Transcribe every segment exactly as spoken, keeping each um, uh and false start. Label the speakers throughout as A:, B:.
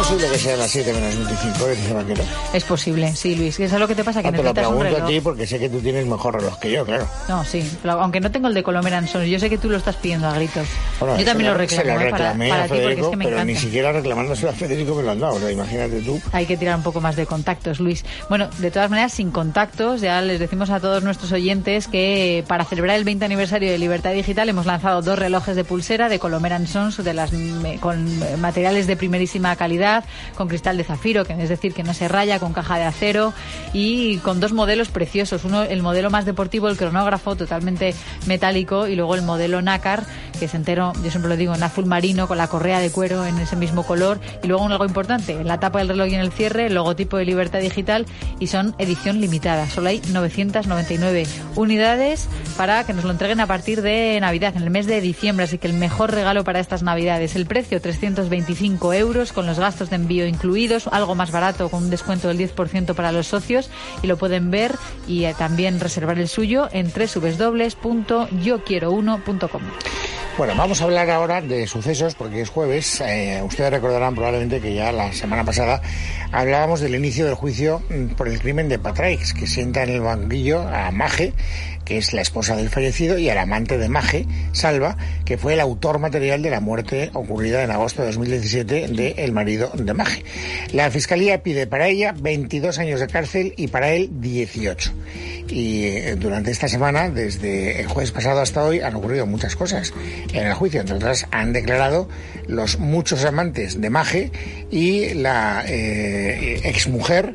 A: posible que sean las siete menos veinticinco, dice Vaquero?
B: Es posible, sí, Luis. Eso es lo que te pasa, que
A: no,
B: necesitas un reloj.
A: Te lo pregunto a ti porque sé que tú tienes mejor reloj que yo, claro.
B: No, sí, pero aunque no tengo el de Colomer Sons, yo sé que tú lo estás pidiendo a gritos.
A: Bueno,
B: yo también lo reclamo,
A: se lo reclamé
B: eh, para, para
A: a Federico,
B: ti, porque es que me
A: pero
B: encanta.
A: Ni siquiera reclamándoselo a Federico me lo han dado, o sea, imagínate tú.
B: Hay que tirar un poco más de contactos, Luis. Bueno, de todas maneras, sin contactos, ya les decimos a todos nuestros oyentes que para celebrar el veinte aniversario de Libertad Digital hemos lanzado dos relojes de pulsera de Colomer Sons, de las, con materiales de primerísima calidad, con cristal de zafiro, que es decir, que no se raya, con caja de acero y con dos modelos preciosos. Uno, el modelo más deportivo, el cronógrafo, totalmente metálico, y luego el modelo nácar, que es entero, yo siempre lo digo, en azul marino, con la correa de cuero en ese mismo color. Y luego un algo importante, en la tapa del reloj y en el cierre, el logotipo de Libertad Digital, y son edición limitada. Solo hay novecientas noventa y nueve unidades para que nos lo entreguen a partir de Navidad, en el mes de diciembre, así que el mejor regalo para estas Navidades. El precio, trescientos veinticinco euros, con los gastos de envío incluidos, algo más barato, con un descuento del diez por ciento para los socios, y lo pueden ver y eh, también reservar el suyo en doble u doble u doble u punto yo quiero uno punto com.
A: Bueno, vamos a hablar ahora de sucesos, porque es jueves. Eh, ustedes recordarán probablemente que ya la semana pasada hablábamos del inicio del juicio por el crimen de Patraix, que sienta en el banquillo a Maje, que es la esposa del fallecido, y al amante de Maje, Salva, que fue el autor material de la muerte ocurrida en agosto de dos mil diecisiete del marido de Maje. La Fiscalía pide para ella veintidós años de cárcel y para él dieciocho. Y eh, durante esta semana, desde el jueves pasado hasta hoy, han ocurrido muchas cosas en el juicio. Entre otras, han declarado los muchos amantes de Maje y la eh, exmujer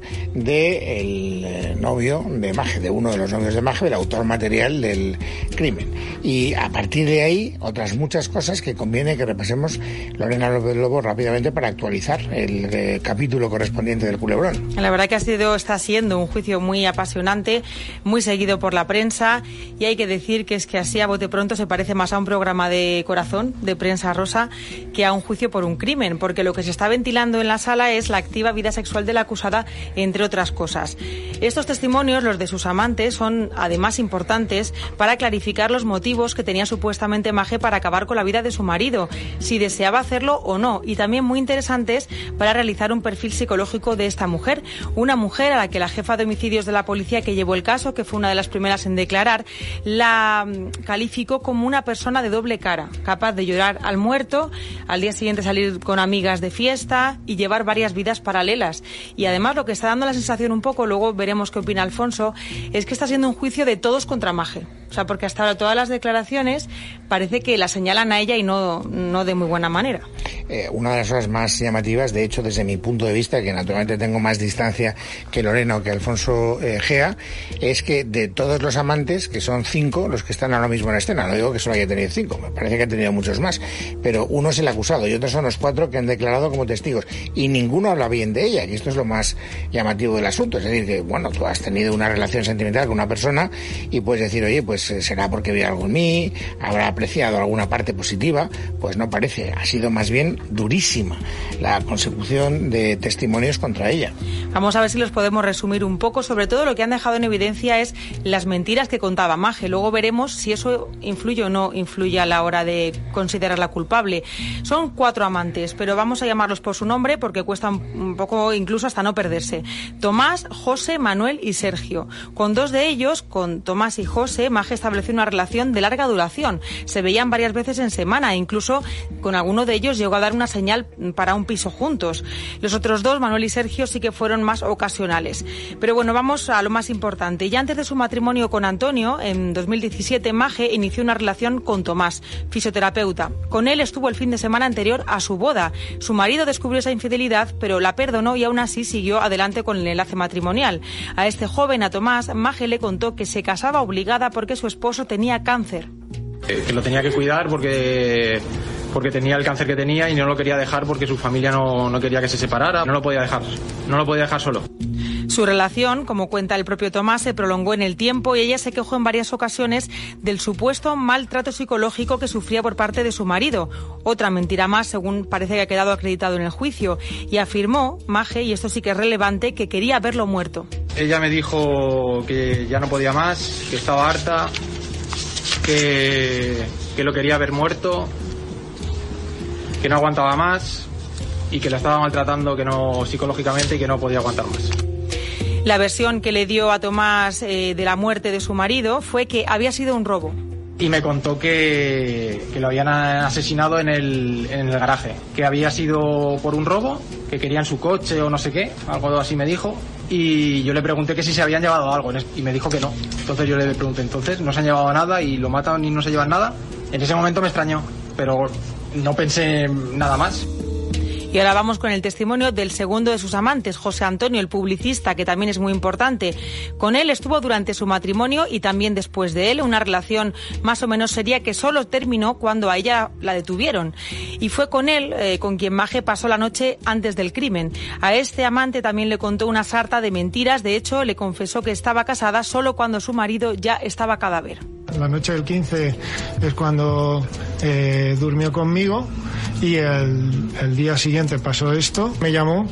A: del eh, novio de Maje, de uno de los novios de Maje, el autor material del crimen. Y a partir de ahí, otras muchas cosas que conviene que repasemos, Lorena López Lobo, rápidamente para actualizar el eh, capítulo correspondiente del culebrón.
C: La verdad que ha sido, está siendo un juicio muy apasionante, muy seguido por la prensa, y hay que decir que es que así a bote pronto se parece más a un programa de Corazón, de Prensa Rosa, que a un juicio por un crimen, porque lo que se está ventilando en la sala es la activa vida sexual de la acusada, entre otras cosas. Estos testimonios, los de sus amantes, son además importantes para clarificar los motivos que tenía supuestamente Maje para acabar con la vida de su marido, si deseaba hacerlo o no, y también muy interesantes para realizar un perfil psicológico de esta mujer, una mujer a la que la jefa de homicidios de la policía que llevó el caso, que fue una de las primeras en declarar, la calificó como una persona de doble cara, capaz de llorar al muerto, al día siguiente salir con amigas de fiesta y llevar varias vidas paralelas. Y además lo que está dando la sensación un poco, luego veremos qué opina Alfonso, es que está siendo un juicio de todos contra Maje. O sea, porque hasta ahora todas las declaraciones parece que la señalan a ella y no, no de muy buena manera.
A: Eh, una de las cosas más llamativas, de hecho, desde mi punto de vista, que naturalmente tengo más distancia que Lorena o que Alfonso eh, Gea, es que de todos los amantes, que son cinco los que están ahora mismo en la escena, no digo que solo haya tenido cinco, me parece que ha tenido muchos más, pero uno es el acusado y otros son los cuatro que han declarado como testigos, y ninguno habla bien de ella, que esto es lo más llamativo del asunto. Es decir, que bueno, tú has tenido una relación sentimental con una persona y puedes decir, oye, pues será porque vio algo en mí, habrá apreciado alguna parte positiva. Pues no parece, ha sido más bien durísima la consecución de testimonios contra ella.
C: Vamos a ver si los podemos resumir un poco. Sobre todo lo que han dejado en evidencia es las mentiras que contaba Maje. Luego veremos si eso influye o no influye a la hora de considerarla culpable. Son cuatro amantes, pero vamos a llamarlos por su nombre porque cuesta un poco incluso hasta no perderse. Tomás, José, Manuel y Sergio. Con dos de ellos, con Tomás y José, Maje estableció una relación de larga duración. Se veían varias veces en semana e incluso con alguno de ellos llegó a dar una señal para un piso juntos. Los otros dos, Manuel y Sergio, sí que fueron más ocasionales. Pero bueno, vamos a lo más importante. Ya antes de su matrimonio con Antonio, en dos mil diecisiete, Maje inició una relación con Tomás, fisioterapeuta. Con él estuvo el fin de semana anterior a su boda. Su marido descubrió esa infidelidad, pero la perdonó y aún así siguió adelante con el enlace matrimonial. A este joven, a Tomás, Maje le contó que se casaba obligada porque su esposo tenía cáncer.
D: Que lo tenía que cuidar porque porque tenía el cáncer que tenía y no lo quería dejar porque su familia no, no quería que se separara. No lo podía dejar, no lo podía dejar solo.
C: Su relación, como cuenta el propio Tomás, se prolongó en el tiempo y ella se quejó en varias ocasiones del supuesto maltrato psicológico que sufría por parte de su marido. Otra mentira más, según parece que ha quedado acreditado en el juicio. Y afirmó, Maje, y esto sí que es relevante, que quería verlo muerto.
D: Ella me dijo que ya no podía más, que estaba harta, que, que lo quería ver muerto, que no aguantaba más y que la estaba maltratando que no psicológicamente y que no podía aguantar más.
C: La versión que le dio a Tomás eh, de la muerte de su marido fue que había sido un robo.
D: Y me contó que, que lo habían asesinado en el, en el garaje, que había sido por un robo, que querían su coche o no sé qué, algo así me dijo. Y yo le pregunté que si se habían llevado algo y me dijo que no. Entonces yo le pregunté, entonces no se han llevado nada y lo matan y no se llevan nada. En ese momento me extrañó, pero no pensé nada más.
C: Y ahora vamos con el testimonio del segundo de sus amantes, José Antonio, el publicista, que también es muy importante. Con él estuvo durante su matrimonio y también después de él, una relación más o menos seria que solo terminó cuando a ella la detuvieron. Y fue con él eh, con quien Maje pasó la noche antes del crimen. A este amante también le contó una sarta de mentiras. De hecho, le confesó que estaba casada solo cuando su marido ya estaba cadáver.
E: La noche del quince es cuando eh, durmió conmigo y el, el día siguiente pasó esto, me llamó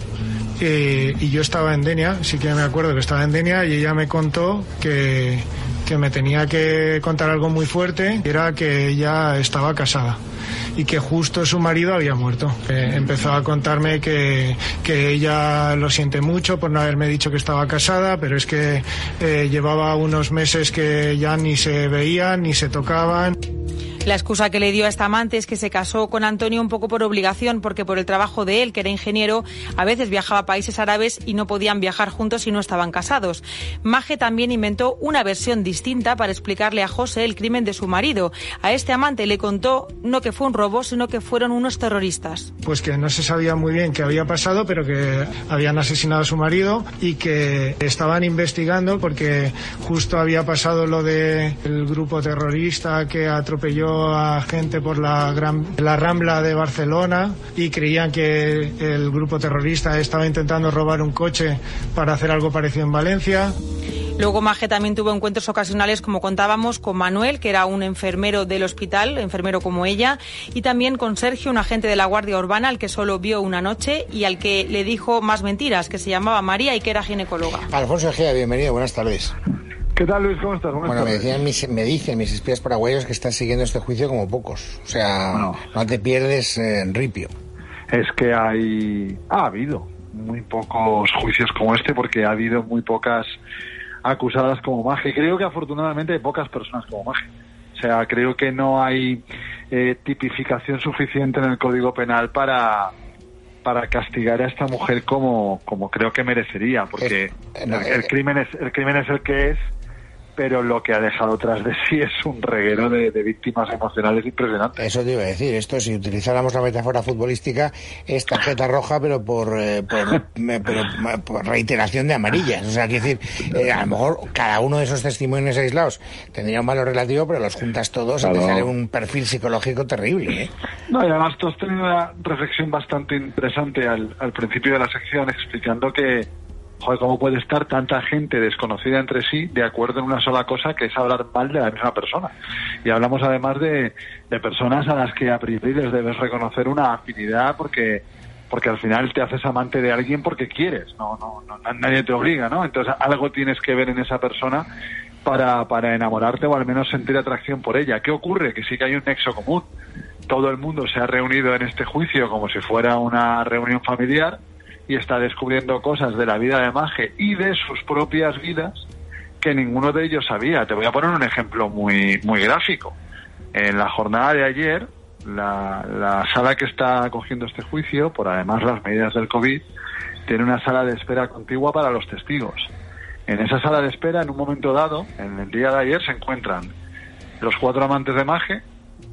E: eh, y yo estaba en Denia, sí que me acuerdo que estaba en Denia y ella me contó que, que me tenía que contar algo muy fuerte, era que ella estaba casada y que justo su marido había muerto. Eh, empezó a contarme que, que ella lo siente mucho por no haberme dicho que estaba casada, pero es que eh, llevaba unos meses que ya ni se veían ni se tocaban.
C: La excusa que le dio a esta amante es que se casó con Antonio un poco por obligación, porque por el trabajo de él, que era ingeniero, a veces viajaba a países árabes y no podían viajar juntos si no estaban casados. Maje también inventó una versión distinta para explicarle a José el crimen de su marido. A este amante le contó no que fue un robo, sino que fueron unos terroristas.
E: Pues que no se sabía muy bien qué había pasado, pero que habían asesinado a su marido y que estaban investigando porque justo había pasado lo del grupo terrorista que atropelló a gente por la, gran, la Rambla de Barcelona y creían que el grupo terrorista estaba intentando robar un coche para hacer algo parecido en Valencia.
C: Luego Maje también tuvo encuentros ocasionales, como contábamos, con Manuel, que era un enfermero del hospital, enfermero como ella, y también con Sergio, un agente de la Guardia Urbana, al que solo vio una noche y al que le dijo más mentiras, que se llamaba María y que era ginecóloga.
A: Alfonso Egea, bienvenido, buenas tardes.
F: ¿Qué tal, Luis? ¿Cómo estás? Buenas
A: bueno, me,
F: tardes.
A: decían mis, me dicen mis espías paraguayos que estás siguiendo este juicio como pocos. O sea, bueno, no te pierdes en eh, ripio.
F: Es que hay... Ha habido muy pocos juicios como este porque ha habido muy pocas acusadas como Maje. Creo que afortunadamente hay pocas personas como Maje. O sea, creo que no hay eh, tipificación suficiente en el Código Penal para... para castigar a esta mujer como como creo que merecería, porque es, no, el, el crimen es el crimen es el que es, pero lo que ha dejado tras de sí es un reguero de, de víctimas emocionales impresionante.
A: Eso te iba a decir, esto si utilizáramos la metáfora futbolística es tarjeta roja pero por, eh, por, pero por reiteración de amarillas, o sea, quiero decir, eh, a lo mejor cada uno de esos testimonios aislados tendría un valor relativo, pero los juntas todos claro. Y te sale un perfil psicológico terrible, ¿eh?
F: No, y además tú has tenido una reflexión bastante interesante al, al principio de la sección explicando que joder, ¿cómo puede estar tanta gente desconocida entre sí de acuerdo en una sola cosa, que es hablar mal de la misma persona? Y hablamos además de, de personas a las que a priori les debes reconocer una afinidad porque porque al final te haces amante de alguien porque quieres, no, no, no nadie te obliga, ¿no? Entonces algo tienes que ver en esa persona para, para enamorarte o al menos sentir atracción por ella. ¿Qué ocurre? Que sí que hay un nexo común. Todo el mundo se ha reunido en este juicio como si fuera una reunión familiar y está descubriendo cosas de la vida de Maje y de sus propias vidas que ninguno de ellos sabía. Te voy a poner un ejemplo muy muy gráfico. En la jornada de ayer, la, la sala que está acogiendo este juicio, por además las medidas del COVID, tiene una sala de espera contigua para los testigos. En esa sala de espera, en un momento dado, en el día de ayer, se encuentran los cuatro amantes de Maje,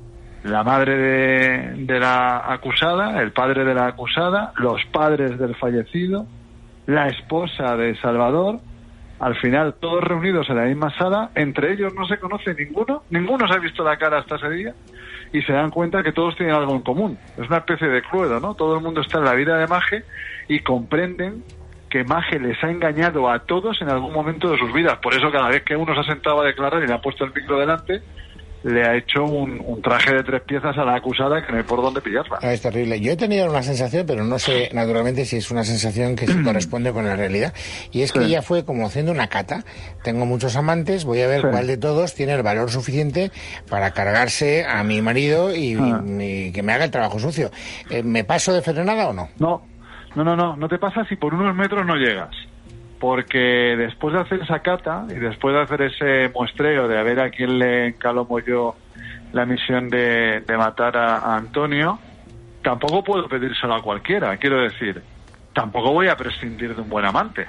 F: la madre de, de la acusada, el padre de la acusada, los padres del fallecido, la esposa de Salvador, al final todos reunidos en la misma sala, entre ellos no se conoce ninguno, ninguno se ha visto la cara hasta ese día y se dan cuenta que todos tienen algo en común. Es una especie de cluedo, ¿no? Todo el mundo está en la vida de Maje y comprenden que Maje les ha engañado a todos en algún momento de sus vidas. Por eso cada vez que uno se ha sentado a declarar y le ha puesto el micro delante, le ha hecho un, un traje de tres piezas a la acusada que no hay por dónde pillarla.
A: Ah, es terrible. Yo he tenido una sensación, pero no sé naturalmente si es una sensación que se corresponde con la realidad. Y es que sí. ella fue como haciendo una cata. Tengo muchos amantes, voy a ver sí. cuál de todos tiene el valor suficiente para cargarse a mi marido y, ah. y, y que me haga el trabajo sucio. Eh, ¿Me paso de frenada o no?
F: No, no, no, no. No te pasa si por unos metros no llegas. Porque después de hacer esa cata y después de hacer ese muestreo de a ver a quién le encalomo yo la misión de, de matar a, a Antonio, tampoco puedo pedírselo a cualquiera. Quiero decir, tampoco voy a prescindir de un buen amante.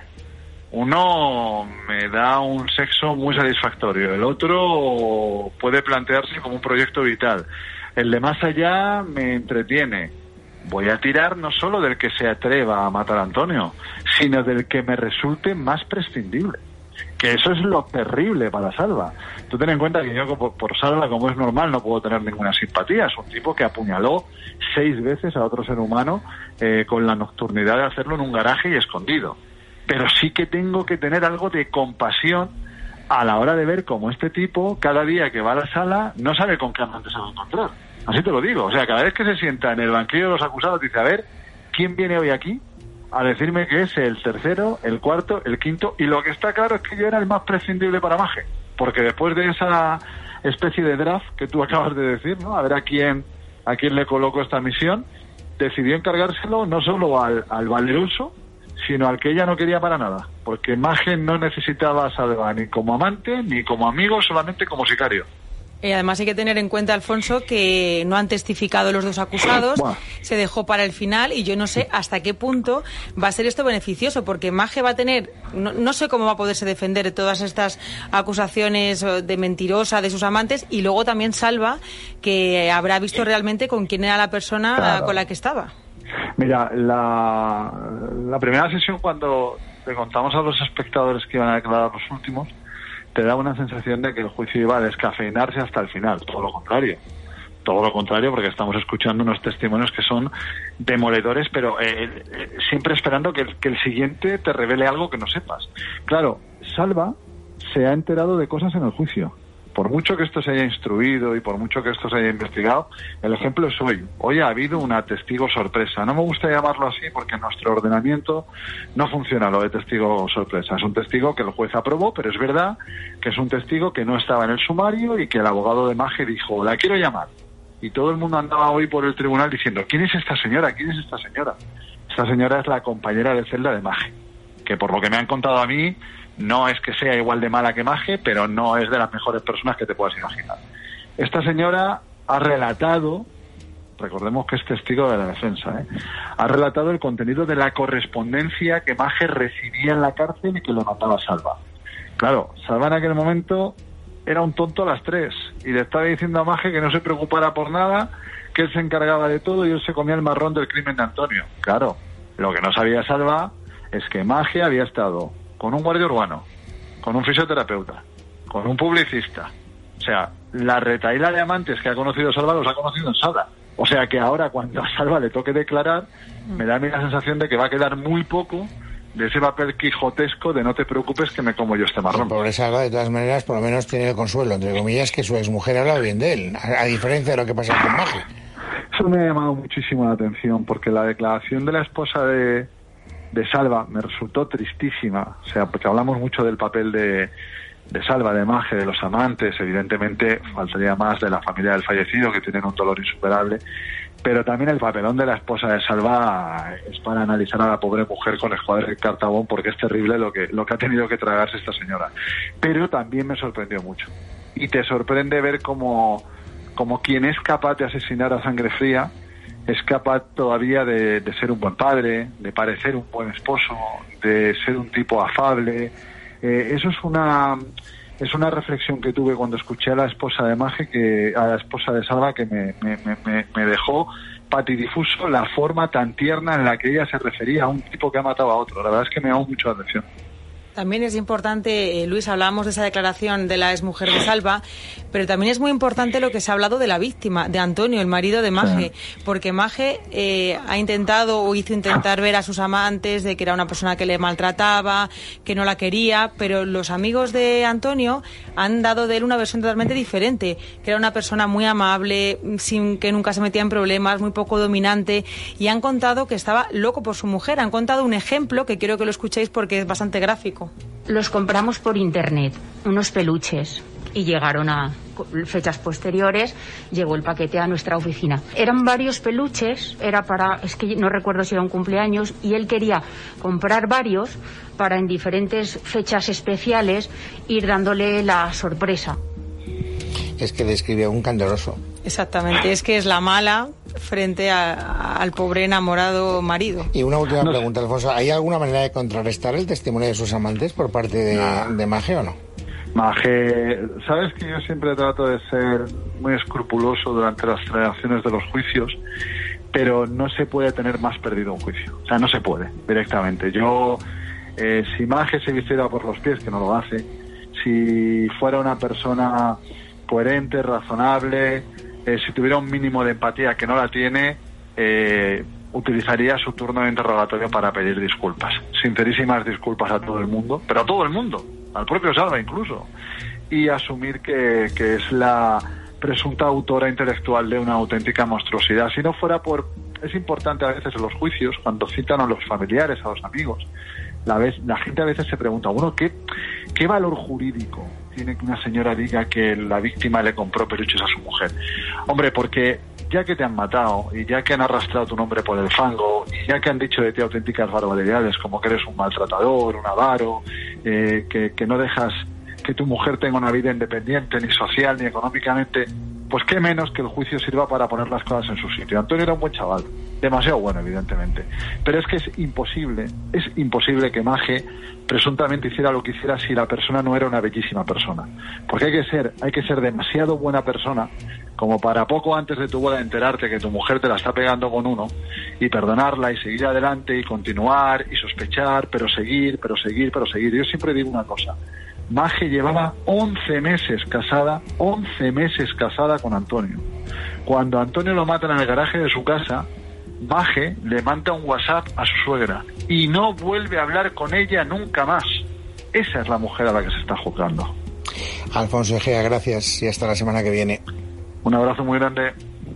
F: Uno me da un sexo muy satisfactorio, el otro puede plantearse como un proyecto vital. El de más allá me entretiene. Voy a tirar no solo del que se atreva a matar a Antonio, sino del que me resulte más prescindible. Que eso es lo terrible para Salva. Tú ten en cuenta que yo por, por Salva, como es normal, no puedo tener ninguna simpatía. Es un tipo que apuñaló seis veces a otro ser humano eh, con la nocturnidad de hacerlo en un garaje y escondido. Pero sí que tengo que tener algo de compasión a la hora de ver cómo este tipo, cada día que va a la sala, no sabe con qué amante se va a encontrar. Así te lo digo. O sea, cada vez que se sienta en el banquillo de los acusados, dice, a ver, ¿quién viene hoy aquí a decirme que es el tercero, el cuarto, el quinto? Y lo que está claro es que yo era el más prescindible para Maje. Porque después de esa especie de draft que tú acabas de decir, ¿no? A ver a quién, a quién le coloco esta misión, decidió encargárselo no solo al, al valeroso, sino al que ella no quería para nada. Porque Maje no necesitaba a Salva ni como amante, ni como amigo, solamente como sicario.
C: Y además hay que tener en cuenta, Alfonso, que no han testificado los dos acusados, bueno. se dejó para el final y yo no sé hasta qué punto va a ser esto beneficioso, porque Maje va a tener, no, no sé cómo va a poderse defender de todas estas acusaciones de mentirosa de sus amantes, y luego también Salva, que habrá visto realmente con quién era la persona claro. con la que estaba.
F: Mira, la, la primera sesión, cuando le contamos a los espectadores que iban a declarar los últimos, te da una sensación de que el juicio iba a descafeinarse hasta el final. Todo lo contrario. Todo lo contrario, porque estamos escuchando unos testimonios que son demoledores, pero eh, eh, siempre esperando que el, que el siguiente te revele algo que no sepas. Claro, Salva se ha enterado de cosas en el juicio. Por mucho que esto se haya instruido y por mucho que esto se haya investigado, el ejemplo es hoy. Hoy ha habido una testigo sorpresa. No me gusta llamarlo así porque en nuestro ordenamiento no funciona lo de testigo sorpresa. Es un testigo que el juez aprobó, pero es verdad que es un testigo que no estaba en el sumario y que el abogado de Maje dijo, la quiero llamar. Y todo el mundo andaba hoy por el tribunal diciendo, ¿quién es esta señora? ¿Quién es esta señora? Esta señora es la compañera de celda de Maje, que por lo que me han contado a mí, no es que sea igual de mala que Maje, pero no es de las mejores personas que te puedas imaginar. Esta señora ha relatado, recordemos que es testigo de la defensa, ¿eh? ha relatado el contenido de la correspondencia que Maje recibía en la cárcel y que le mandaba a Salva. Claro, Salva en aquel momento era un tonto a las tres y le estaba diciendo a Maje que no se preocupara por nada, que él se encargaba de todo y él se comía el marrón del crimen de Antonio. Claro, lo que no sabía Salva es que Maje había estado con un guardia urbano, con un fisioterapeuta, con un publicista. O sea, la retahíla de amantes que ha conocido Salva los ha conocido en sala. O sea que ahora cuando a Salva le toque declarar, me da a mí la sensación de que va a quedar muy poco de ese papel quijotesco de no te preocupes que me como yo este marrón.
A: El pobre Salva, de todas maneras, por lo menos tiene el consuelo, entre comillas, que su exmujer habla bien de él, a, a diferencia de lo que pasa con Maje.
F: Eso me ha llamado muchísimo la atención, porque la declaración de la esposa de... de Salva me resultó tristísima, o sea, porque hablamos mucho del papel de, de Salva, de Maje, de los amantes, evidentemente faltaría más de la familia del fallecido, que tienen un dolor insuperable, pero también el papelón de la esposa de Salva es para analizar a la pobre mujer con escuadra de cartabón, porque es terrible lo que, lo que ha tenido que tragarse esta señora. Pero también me sorprendió mucho, y te sorprende ver como, como quien es capaz de asesinar a sangre fría es capaz todavía de, de ser un buen padre, de parecer un buen esposo, de ser un tipo afable. Eh, eso es una es una reflexión que tuve cuando escuché a la esposa de Maje, que a la esposa de Salva, que me, me, me, me dejó patidifuso la forma tan tierna en la que ella se refería a un tipo que ha matado a otro. La verdad es que me llamó mucho la atención.
C: También es importante, eh, Luis, hablábamos de esa declaración de la exmujer de Salva, pero también es muy importante lo que se ha hablado de la víctima, de Antonio, el marido de Maje, sí. porque Maje eh, ha intentado o hizo intentar ver a sus amantes de que era una persona que le maltrataba, que no la quería, pero los amigos de Antonio han dado de él una versión totalmente diferente, que era una persona muy amable, sin que nunca se metía en problemas, muy poco dominante, y han contado que estaba loco por su mujer. Han contado un ejemplo que quiero que lo escuchéis porque es bastante gráfico.
G: Los compramos por internet, unos peluches, y llegaron a fechas posteriores, llegó el paquete a nuestra oficina. Eran varios peluches, era para, es que no recuerdo si era un cumpleaños, y él quería comprar varios para en diferentes fechas especiales ir dándole la sorpresa.
A: Es que describe un candoroso.
C: Exactamente, es que es la mala frente a, al pobre enamorado marido.
A: Y una última no. pregunta, Alfonso, ¿hay alguna manera de contrarrestar el testimonio de sus amantes por parte de, no. de Maje o no?
F: Maje, sabes que yo siempre trato de ser muy escrupuloso durante las celebraciones de los juicios, pero no se puede tener más perdido un juicio. O sea, no se puede, directamente. Yo, eh, si Maje se vistiera por los pies, que no lo hace, si fuera una persona coherente, razonable, eh, si tuviera un mínimo de empatía, que no la tiene, eh, utilizaría su turno de interrogatorio para pedir disculpas. Sincerísimas disculpas a todo el mundo, pero a todo el mundo, al propio Salva incluso, y asumir que, que es la presunta autora intelectual de una auténtica monstruosidad. Si no fuera por... Es importante a veces en los juicios, cuando citan a los familiares, a los amigos, la, vez, la gente a veces se pregunta, bueno, ¿qué, qué valor jurídico tiene que una señora diga que la víctima le compró peluches a su mujer? Hombre, porque ya que te han matado y ya que han arrastrado tu nombre por el fango y ya que han dicho de ti auténticas barbaridades como que eres un maltratador, un avaro, eh, que, que no dejas que tu mujer tenga una vida independiente ni social ni económicamente, pues qué menos que el juicio sirva para poner las cosas en su sitio. Antonio era un buen chaval, demasiado bueno evidentemente, pero es que es imposible, es imposible que Maje presuntamente hiciera lo que hiciera si la persona no era una bellísima persona, porque hay que ser, hay que ser demasiado buena persona como para poco antes de tu boda enterarte que tu mujer te la está pegando con uno y perdonarla y seguir adelante y continuar y sospechar, pero seguir, pero seguir, pero seguir. Yo siempre digo una cosa, Maje llevaba once meses casada, once meses casada con Antonio. Cuando Antonio lo matan en el garaje de su casa, Maje le manda un WhatsApp a su suegra y no vuelve a hablar con ella nunca más. Esa es la mujer a la que se está juzgando.
A: Alfonso Egea, gracias y hasta la semana que viene.
F: Un abrazo muy grande.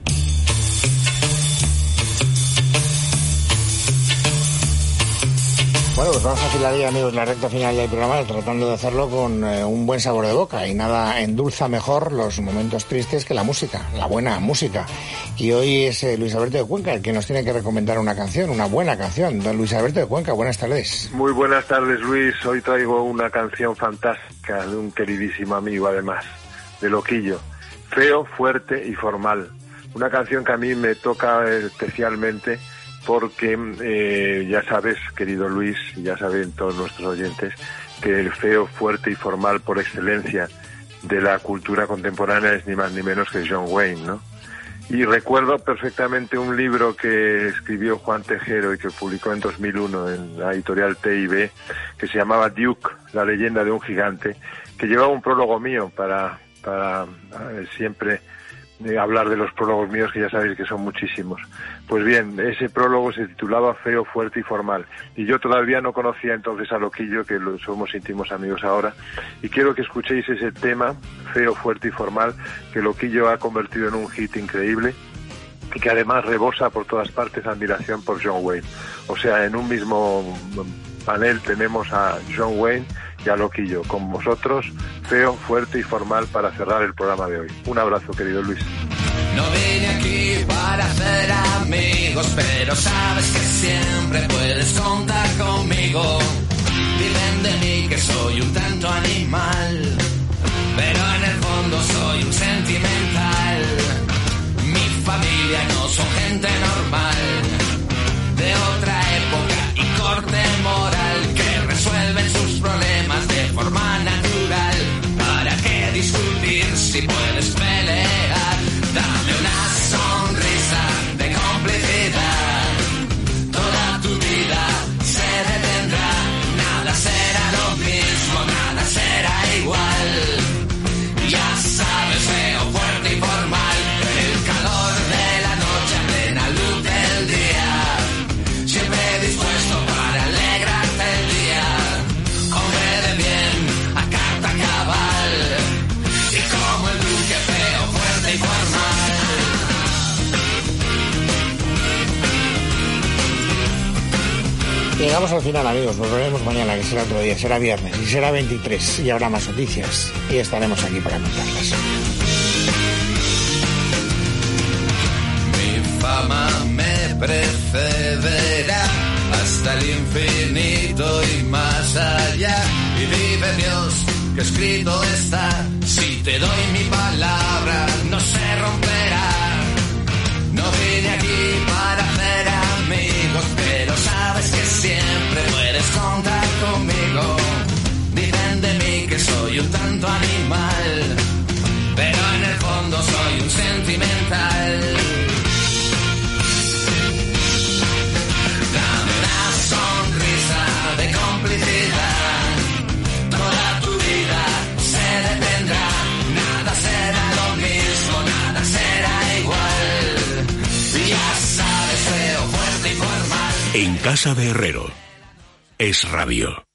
A: Bueno, pues vamos a afilar ya, amigos, la recta final del programa, tratando de hacerlo con eh, un buen sabor de boca. Y nada endulza mejor los momentos tristes que la música, la buena música. Y hoy es eh, Luis Alberto de Cuenca el que nos tiene que recomendar una canción, una buena canción. Don Luis Alberto de Cuenca, buenas tardes.
H: Muy buenas tardes, Luis. Hoy traigo una canción fantástica de un queridísimo amigo, además, de Loquillo. Feo, fuerte y formal. Una canción que a mí me toca especialmente porque eh, ya sabes, querido Luis, y ya saben todos nuestros oyentes, que el feo, fuerte y formal por excelencia de la cultura contemporánea es ni más ni menos que John Wayne, ¿no? Y recuerdo perfectamente un libro que escribió Juan Tejero y que publicó en dos mil uno en la editorial T I B, que se llamaba Duke, la leyenda de un gigante, que llevaba un prólogo mío para, para eh, siempre de hablar de los prólogos míos, que ya sabéis que son muchísimos. Pues bien, ese prólogo se titulaba Feo, fuerte y formal, y yo todavía no conocía entonces a Loquillo, que lo, somos íntimos amigos ahora, y quiero que escuchéis ese tema, Feo, fuerte y formal, que Loquillo ha convertido en un hit increíble y que además rebosa por todas partes admiración por John Wayne. O sea, en un mismo panel tenemos a John Wayne y a Loquillo, con vosotros, Feo, fuerte y formal, para cerrar el programa de hoy. Un abrazo, querido Luis.
I: No vine aquí para hacer amigos, pero sabes que siempre puedes contar conmigo. Dicen de mí que soy un tanto animal, pero en el fondo soy un sentimental. Mi familia no son gente normal, de otra época y corte moral, que resuelven sus problemas de forma natural. ¿Para qué discutir si puedes pelear? Dame una sonrisa de complicidad, toda tu vida se detendrá, nada será lo mismo.
A: Llegamos al final, amigos. Volveremos mañana, que será otro día, será viernes y será veintitrés y habrá más noticias y estaremos aquí para contarlas.
I: Mi fama me precederá hasta el infinito y más allá. Y vive Dios, que escrito está, si te doy mi palabra no se romperá. No vine aquí para hacer amigos, pero sabes que siempre puedes contar conmigo. Dicen de mí que soy un tanto animal, pero en el fondo soy un sentimental. Dame una sonrisa de complicidad, toda tu vida se detendrá, nada será lo mismo, nada será igual. Ya sabes, feo, fuerte y formal.
J: En casa de Herrero es radio.